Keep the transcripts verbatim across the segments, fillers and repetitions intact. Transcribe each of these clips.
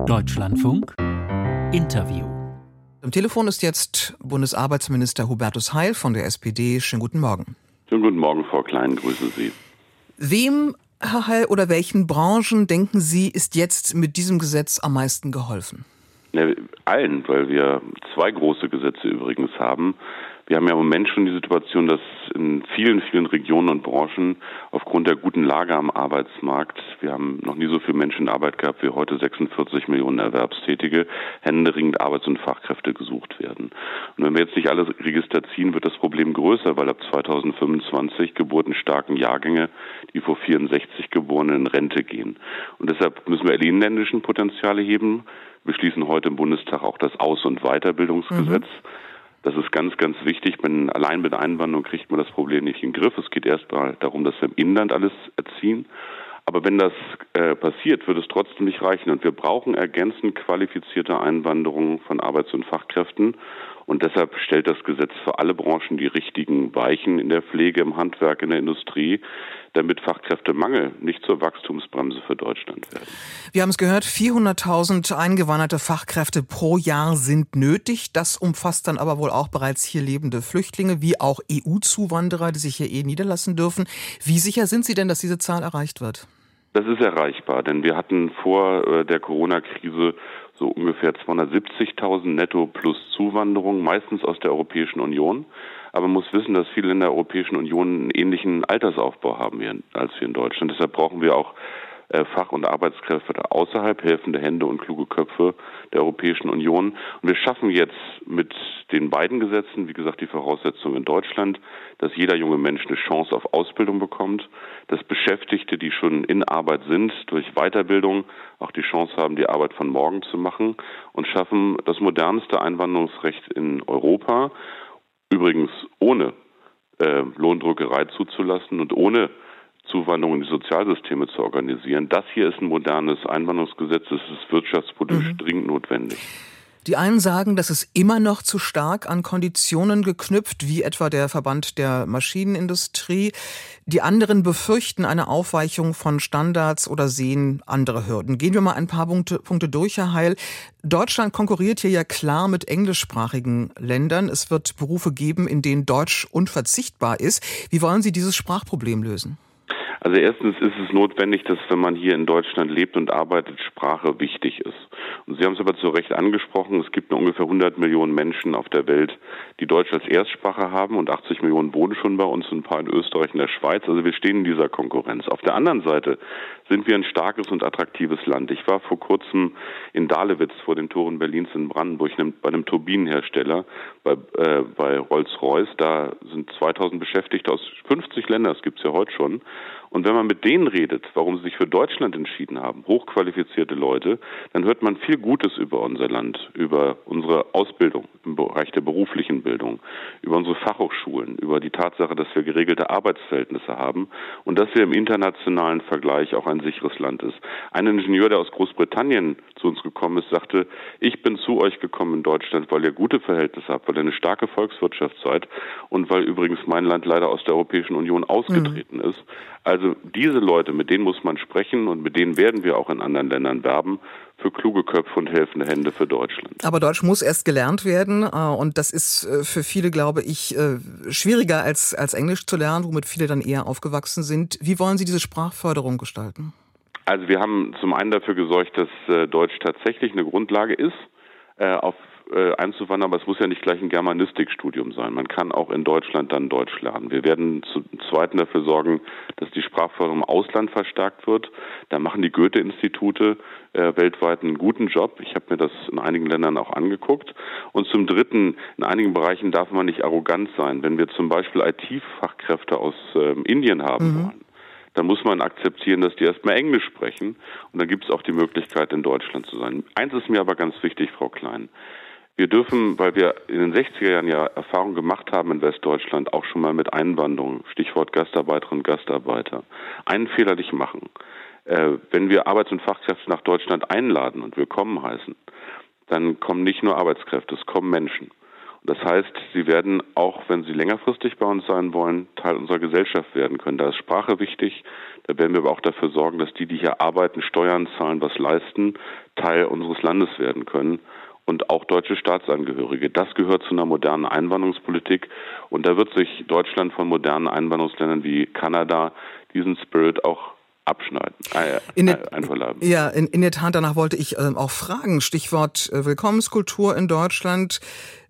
Deutschlandfunk Interview. Am Telefon ist jetzt Bundesarbeitsminister Hubertus Heil von der S P D. Schönen guten Morgen. Schönen guten Morgen, Frau Klein, grüße Sie. Wem, Herr Heil, oder welchen Branchen, denken Sie, ist jetzt mit diesem Gesetz am meisten geholfen? Ja, allen, weil wir zwei große Gesetze übrigens haben. Wir haben ja im Moment schon die Situation, dass in vielen, vielen Regionen und Branchen aufgrund der guten Lage am Arbeitsmarkt, wir haben noch nie so viele Menschen in Arbeit gehabt wie heute, sechsundvierzig Millionen Erwerbstätige, händeringend Arbeits- und Fachkräfte gesucht werden. Und wenn wir jetzt nicht alle Register ziehen, wird das Problem größer, weil ab zweitausendfünfundzwanzig geburtenstarken Jahrgänge, die vor vierundsechzig Geborenen in Rente gehen. Und deshalb müssen wir die inländischen Potenziale heben. Wir schließen heute im Bundestag auch das Aus- und Weiterbildungsgesetz. Mhm. Das ist ganz, ganz wichtig. Wenn, allein mit Einwanderung kriegt man das Problem nicht in den Griff. Es geht erst mal darum, dass wir im Inland alles erziehen. Aber wenn das äh, passiert, wird es trotzdem nicht reichen. Und wir brauchen ergänzend qualifizierte Einwanderung von Arbeits- und Fachkräften. Und deshalb stellt das Gesetz für alle Branchen die richtigen Weichen in der Pflege, im Handwerk, in der Industrie, damit Fachkräftemangel nicht zur Wachstumsbremse für Deutschland werden. Wir haben es gehört, vierhunderttausend eingewanderte Fachkräfte pro Jahr sind nötig. Das umfasst dann aber wohl auch bereits hier lebende Flüchtlinge, wie auch E U-Zuwanderer, die sich hier eh niederlassen dürfen. Wie sicher sind Sie denn, dass diese Zahl erreicht wird? Das ist erreichbar, denn wir hatten vor der Corona-Krise so ungefähr zweihundertsiebzigtausend netto plus Zuwanderung, meistens aus der Europäischen Union. Aber man muss wissen, dass viele in der Europäischen Union einen ähnlichen Altersaufbau haben als wir in Deutschland. Deshalb brauchen wir auch Fach- und Arbeitskräfte außerhalb, helfende Hände und kluge Köpfe der Europäischen Union. Und wir schaffen jetzt mit den beiden Gesetzen, wie gesagt, die Voraussetzung in Deutschland, dass jeder junge Mensch eine Chance auf Ausbildung bekommt, dass Beschäftigte, die schon in Arbeit sind, durch Weiterbildung auch die Chance haben, die Arbeit von morgen zu machen, und schaffen das modernste Einwanderungsrecht in Europa, übrigens ohne äh, Lohndrückerei zuzulassen und ohne Zuwanderung in die Sozialsysteme zu organisieren. Das hier ist ein modernes Einwanderungsgesetz, das ist wirtschaftspolitisch mhm. dringend notwendig. Die einen sagen, das ist immer noch zu stark an Konditionen geknüpft, wie etwa der Verband der Maschinenindustrie. Die anderen befürchten eine Aufweichung von Standards oder sehen andere Hürden. Gehen wir mal ein paar Punkte, Punkte durch, Herr Heil. Deutschland konkurriert hier ja klar mit englischsprachigen Ländern. Es wird Berufe geben, in denen Deutsch unverzichtbar ist. Wie wollen Sie dieses Sprachproblem lösen? Also erstens ist es notwendig, dass, wenn man hier in Deutschland lebt und arbeitet, Sprache wichtig ist. Und Sie haben es aber zu Recht angesprochen, es gibt nur ungefähr hundert Millionen Menschen auf der Welt, die Deutsch als Erstsprache haben, und achtzig Millionen wohnen schon bei uns und ein paar in Österreich und der Schweiz. Also wir stehen in dieser Konkurrenz. Auf der anderen Seite sind wir ein starkes und attraktives Land. Ich war vor kurzem in Dahlewitz vor den Toren Berlins in Brandenburg bei einem Turbinenhersteller, bei, äh, bei Rolls-Royce. Da sind zweitausend Beschäftigte aus fünfzig Ländern, das gibt es ja heute schon. Und wenn man mit denen redet, warum sie sich für Deutschland entschieden haben, hochqualifizierte Leute, dann hört man viel Gutes über unser Land, über unsere Ausbildung im Bereich der beruflichen Bildung, über unsere Fachhochschulen, über die Tatsache, dass wir geregelte Arbeitsverhältnisse haben und dass wir im internationalen Vergleich auch ein sicheres Land ist. Ein Ingenieur, der aus Großbritannien zu uns gekommen ist, sagte, ich bin zu euch gekommen in Deutschland, weil ihr gute Verhältnisse habt, weil ihr eine starke Volkswirtschaft seid und weil übrigens mein Land leider aus der Europäischen Union ausgetreten mhm. ist. Also diese Leute, mit denen muss man sprechen und mit denen werden wir auch in anderen Ländern werben für kluge Köpfe und helfende Hände für Deutschland. Aber Deutsch muss erst gelernt werden und das ist für viele, glaube ich, schwieriger als, als Englisch zu lernen, womit viele dann eher aufgewachsen sind. Wie wollen Sie diese Sprachförderung gestalten? Also wir haben zum einen dafür gesorgt, dass Deutsch tatsächlich eine Grundlage ist, auf einzuwandern, aber es muss ja nicht gleich ein Germanistikstudium sein. Man kann auch in Deutschland dann Deutsch lernen. Wir werden zum Zweiten dafür sorgen, dass die Sprachförderung im Ausland verstärkt wird. Da machen die Goethe-Institute äh, weltweit einen guten Job. Ich habe mir das in einigen Ländern auch angeguckt. Und zum Dritten, in einigen Bereichen darf man nicht arrogant sein. Wenn wir zum Beispiel I T-Fachkräfte aus äh, Indien haben mhm. wollen, dann muss man akzeptieren, dass die erstmal Englisch sprechen. Und dann gibt es auch die Möglichkeit, in Deutschland zu sein. Eins ist mir aber ganz wichtig, Frau Klein. Wir dürfen, weil wir in den sechziger Jahren ja Erfahrung gemacht haben in Westdeutschland, auch schon mal mit Einwanderung, Stichwort Gastarbeiterinnen und Gastarbeiter, einen Fehler nicht machen. Äh, wenn wir Arbeits- und Fachkräfte nach Deutschland einladen und willkommen heißen, dann kommen nicht nur Arbeitskräfte, es kommen Menschen. Das heißt, sie werden, auch wenn sie längerfristig bei uns sein wollen, Teil unserer Gesellschaft werden können. Da ist Sprache wichtig. Da werden wir aber auch dafür sorgen, dass die, die hier arbeiten, Steuern zahlen, was leisten, Teil unseres Landes werden können. Und auch deutsche Staatsangehörige. Das gehört zu einer modernen Einwanderungspolitik. Und da wird sich Deutschland von modernen Einwanderungsländern wie Kanada diesen Spirit auch abschneiden, äh, in der, äh, einverleiben. Ja, in, in der Tat, danach wollte ich ähm, auch fragen. Stichwort äh, Willkommenskultur in Deutschland.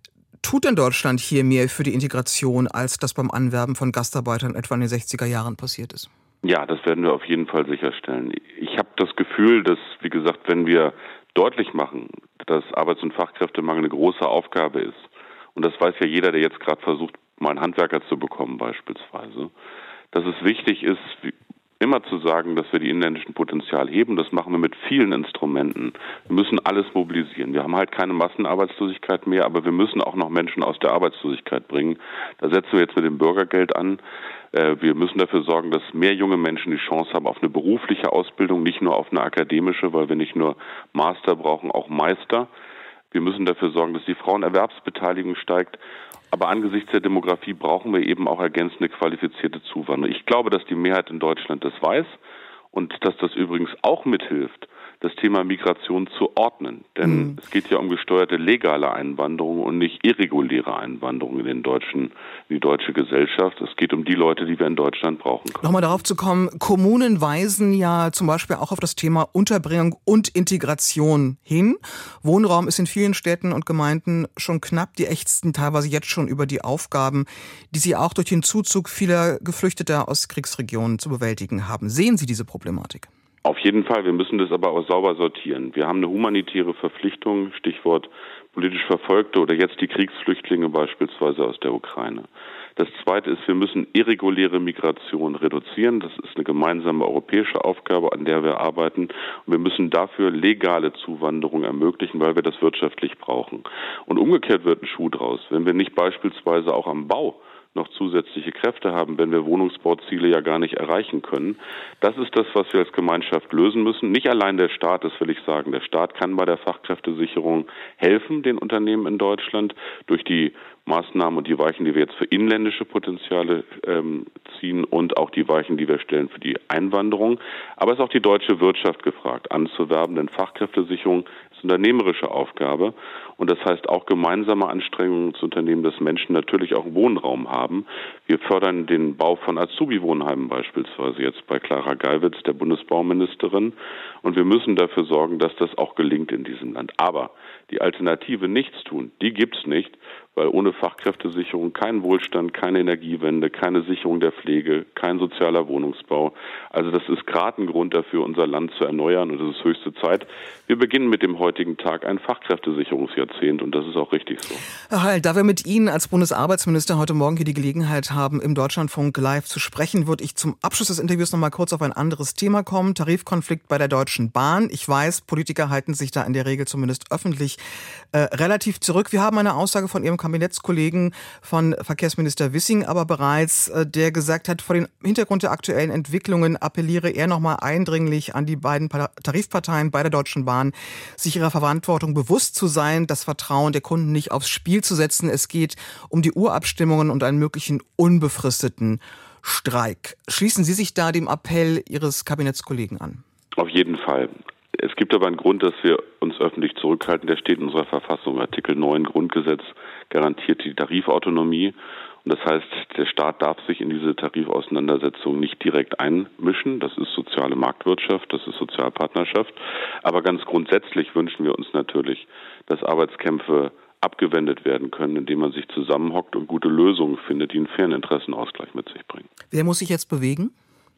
Tut denn Deutschland hier mehr für die Integration, als das beim Anwerben von Gastarbeitern etwa in den sechziger Jahren passiert ist? Ja, das werden wir auf jeden Fall sicherstellen. Ich habe das Gefühl, dass, wie gesagt, wenn wir deutlich machen, dass Arbeits- und Fachkräftemangel eine große Aufgabe ist, und das weiß ja jeder, der jetzt gerade versucht, mal einen Handwerker zu bekommen beispielsweise, dass es wichtig ist, immer zu sagen, dass wir die inländischen Potenziale heben. Das machen wir mit vielen Instrumenten. Wir müssen alles mobilisieren. Wir haben halt keine Massenarbeitslosigkeit mehr, aber wir müssen auch noch Menschen aus der Arbeitslosigkeit bringen. Da setzen wir jetzt mit dem Bürgergeld an. Wir müssen dafür sorgen, dass mehr junge Menschen die Chance haben auf eine berufliche Ausbildung, nicht nur auf eine akademische, weil wir nicht nur Master brauchen, auch Meister. Wir müssen dafür sorgen, dass die Frauenerwerbsbeteiligung steigt. Aber angesichts der Demografie brauchen wir eben auch ergänzende qualifizierte Zuwanderung. Ich glaube, dass die Mehrheit in Deutschland das weiß und dass das übrigens auch mithilft, das Thema Migration zu ordnen. Denn mhm. es geht ja um gesteuerte legale Einwanderung und nicht irreguläre Einwanderung in den deutschen, in die deutsche Gesellschaft. Es geht um die Leute, die wir in Deutschland brauchen können. Nochmal darauf zu kommen, Kommunen weisen ja zum Beispiel auch auf das Thema Unterbringung und Integration hin. Wohnraum ist in vielen Städten und Gemeinden schon knapp. Die ächzen teilweise jetzt schon über die Aufgaben, die sie auch durch den Zuzug vieler Geflüchteter aus Kriegsregionen zu bewältigen haben. Sehen Sie diese Problematik? Auf jeden Fall. Wir müssen das aber auch sauber sortieren. Wir haben eine humanitäre Verpflichtung, Stichwort politisch Verfolgte oder jetzt die Kriegsflüchtlinge beispielsweise aus der Ukraine. Das Zweite ist, wir müssen irreguläre Migration reduzieren. Das ist eine gemeinsame europäische Aufgabe, an der wir arbeiten. Und wir müssen dafür legale Zuwanderung ermöglichen, weil wir das wirtschaftlich brauchen. Und umgekehrt wird ein Schuh draus. Wenn wir nicht beispielsweise auch am Bau noch zusätzliche Kräfte haben, wenn wir Wohnungsbauziele ja gar nicht erreichen können. Das ist das, was wir als Gemeinschaft lösen müssen. Nicht allein der Staat, das will ich sagen. Der Staat kann bei der Fachkräftesicherung helfen, den Unternehmen in Deutschland, durch die Maßnahmen und die Weichen, die wir jetzt für inländische Potenziale ähm, ziehen und auch die Weichen, die wir stellen für die Einwanderung. Aber es ist auch die deutsche Wirtschaft gefragt, anzuwerben, denn Fachkräftesicherung ist eine unternehmerische Aufgabe. Und das heißt auch gemeinsame Anstrengungen zu unternehmen, dass Menschen natürlich auch Wohnraum haben. Wir fördern den Bau von Azubi-Wohnheimen beispielsweise jetzt bei Clara Geiwitz, der Bundesbauministerin. Und wir müssen dafür sorgen, dass das auch gelingt in diesem Land. Aber die Alternative nichts tun, die gibt's nicht, weil ohne Fachkräftesicherung kein Wohlstand, keine Energiewende, keine Sicherung der Pflege, kein sozialer Wohnungsbau. Also das ist gerade ein Grund dafür, unser Land zu erneuern und es ist höchste Zeit. Wir beginnen mit dem heutigen Tag ein Fachkräftesicherungsjahrzehnt und das ist auch richtig so. Herr Heil, da wir mit Ihnen als Bundesarbeitsminister heute Morgen hier die Gelegenheit haben, im Deutschlandfunk live zu sprechen, würde ich zum Abschluss des Interviews noch mal kurz auf ein anderes Thema kommen. Tarifkonflikt bei der Deutschen Bahn. Ich weiß, Politiker halten sich da in der Regel zumindest öffentlich äh, relativ zurück. Wir haben eine Aussage von Ihrem Kabinettskollegen von Verkehrsminister Wissing aber bereits, äh, der gesagt hat, vor dem Hintergrund der aktuellen Entwicklungen appelliere er noch mal eindringlich an die beiden Tarifparteien bei der Deutschen Bahn, sich ihrer Verantwortung bewusst zu sein, das Vertrauen der Kunden nicht aufs Spiel zu setzen. Es geht um die Urabstimmungen und einen möglichen unbefristeten Streik. Schließen Sie sich da dem Appell Ihres Kabinettskollegen an? Auf jeden Fall. Es gibt aber einen Grund, dass wir uns öffentlich zurückhalten. Der steht in unserer Verfassung. Artikel neun Grundgesetz garantiert die Tarifautonomie. Und das heißt, der Staat darf sich in diese Tarifauseinandersetzung nicht direkt einmischen. Das ist soziale Marktwirtschaft, das ist Sozialpartnerschaft. Aber ganz grundsätzlich wünschen wir uns natürlich, dass Arbeitskämpfe abgewendet werden können, indem man sich zusammenhockt und gute Lösungen findet, die einen fairen Interessenausgleich mit sich bringen. Wer muss sich jetzt bewegen?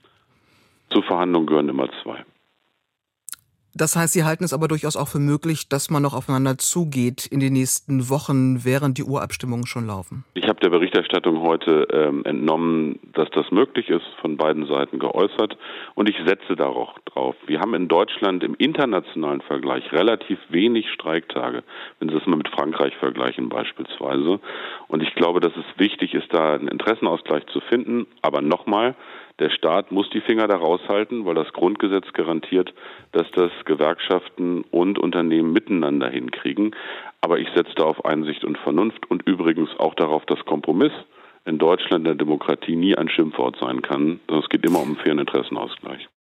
Zur Verhandlung gehören immer zwei. Das heißt, Sie halten es aber durchaus auch für möglich, dass man noch aufeinander zugeht in den nächsten Wochen, während die Urabstimmungen schon laufen? Ich habe der Berichterstattung heute ähm, entnommen, dass das möglich ist, von beiden Seiten geäußert. Und ich setze darauf drauf. Wir haben in Deutschland im internationalen Vergleich relativ wenig Streiktage, wenn Sie das mal mit Frankreich vergleichen beispielsweise. Und ich glaube, dass es wichtig ist, da einen Interessenausgleich zu finden. Aber nochmal, Der Staat muss die Finger da raushalten, weil das Grundgesetz garantiert, dass das Gewerkschaften und Unternehmen miteinander hinkriegen. Aber ich setze da auf Einsicht und Vernunft und übrigens auch darauf, dass Kompromiss in Deutschland der Demokratie nie ein Schimpfwort sein kann, sondern es geht immer um einen fairen Interessenausgleich.